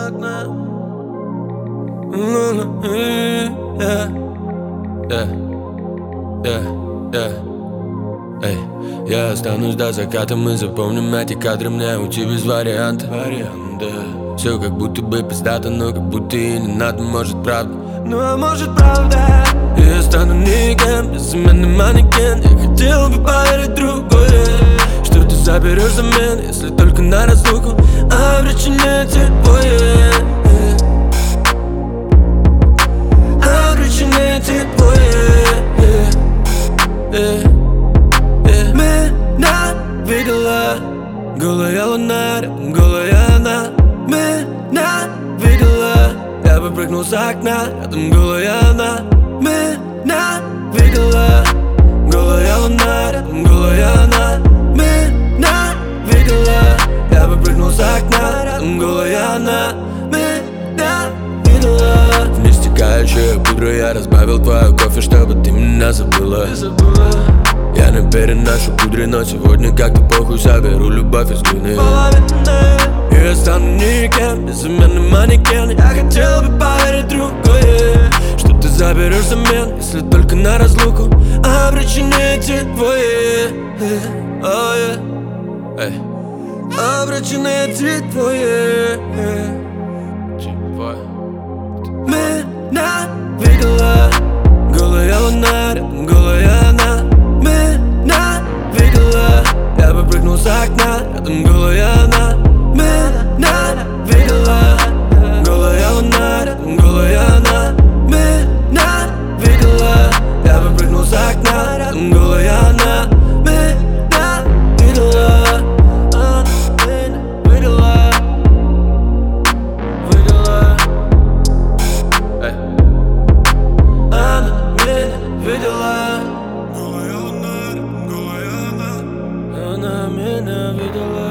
окна. Эй, я останусь до заката, мы запомним эти кадры, мне уйти без варианта. Все как будто бы пиздато, но как будто и не надо, может правда. Ну а может правда. Я стану никем, безымянный манекен. Я хотел бы поверить в другое, что ты заберешь замен, если только на разлуку обречены те двое. Обречены те двое. Меня видела голая луна, рядом голая она. Меня видела, я бы прыгнул с окна, рядом голая она. Меня видела голая луна, рядом голая она. Меня видела, я бы прыгнул с окна, рядом голая она. Меня видела. В нестекающую пудру я разбавил твою кофе, чтобы ты меня забыла. Я не переношу пудры, но сегодня как-то похуй, соберу любовь из глины. Я стану никем, безымянный манекен. Я хотел бы поверить в другое, что ты заберешь замен, если только на разлуку обречены эти двое. Обречены эти двое. Меня видела голая луна, рядом голая она. Меня видела, я бы прыгнул с окна, рядом голая она. Меня видела голая луна, рядом голая она. Меня видела, я бы прыгнул с окна, рядом голая она. Меня видела, видела, видела. Она меня видела. Голая луна, голая она. Она меня видела.